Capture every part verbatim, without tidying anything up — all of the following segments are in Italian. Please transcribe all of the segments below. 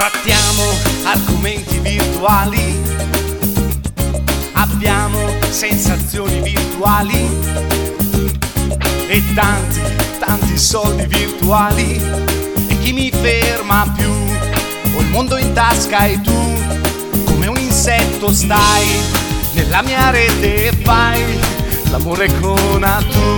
Trattiamo argomenti virtuali, abbiamo sensazioni virtuali e tanti, tanti soldi virtuali. E chi mi ferma più? Ho il mondo in tasca e tu come un insetto stai nella mia rete e fai l'amore con Atu.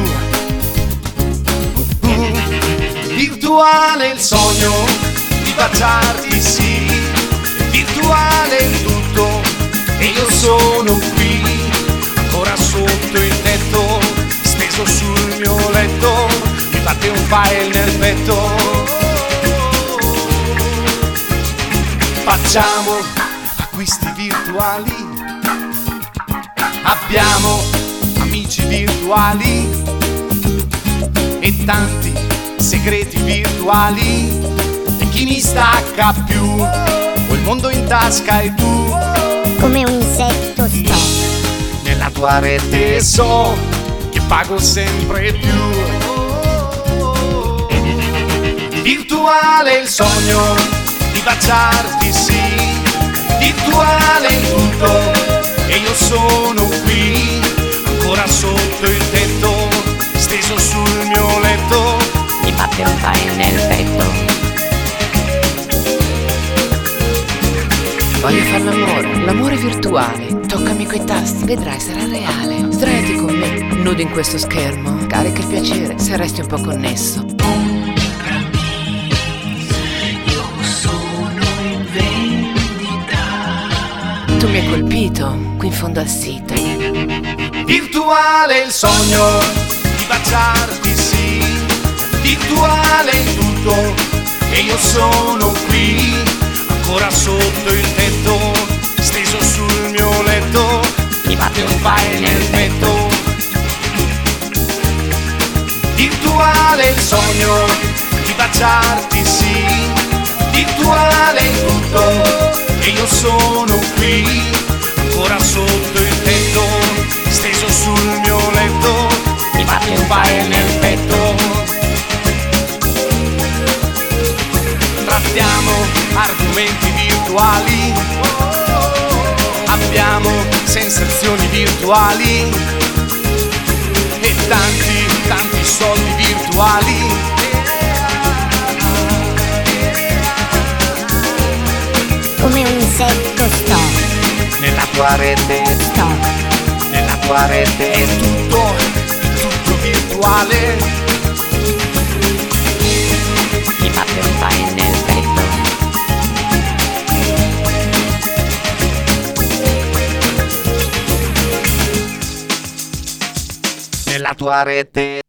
uh, Virtuale il sogno di baciarti, sì, virtuale il tutto e io sono qui ancora sotto il tetto, steso sul mio letto, mi batte un file nel petto. Facciamo acquisti virtuali, abbiamo amici virtuali e tanti segreti virtuali. E chi mi stacca più? Ho il mondo in tasca e tu come un insetto sto nella tua rete, so che pago sempre più. Virtuale il sogno di baciarti, sì, virtuale il tutto e io sono qui ancora sotto il tetto, steso sul mio letto, mi batte un file nel petto. Voglio fare l'amore, l'amore virtuale. Toccami quei tasti, vedrai sarà reale. Sdraiati con me, nudo in questo schermo. Carica il piacere, se resti un po' connesso. Io sono in vendita. Tu mi hai colpito, qui in fondo al sito. Virtuale il sogno di baciarti, sì, virtuale il tutto e io sono qui ancora sotto il tetto, steso sul mio letto, mi batte un file nel petto. Virtuale il sogno di baciarti, sì, virtuale il tutto e io sono qui ancora sotto il tetto, steso sul mio letto, mi batte un file nel petto. Trattiamo argomenti virtuali, abbiamo sensazioni virtuali e tanti, tanti soldi virtuali. Come un insetto sto Nella tua rete, sto nella tua rete è tutto, tutto virtuale. mi batte un file nel petto. Nella tua rete.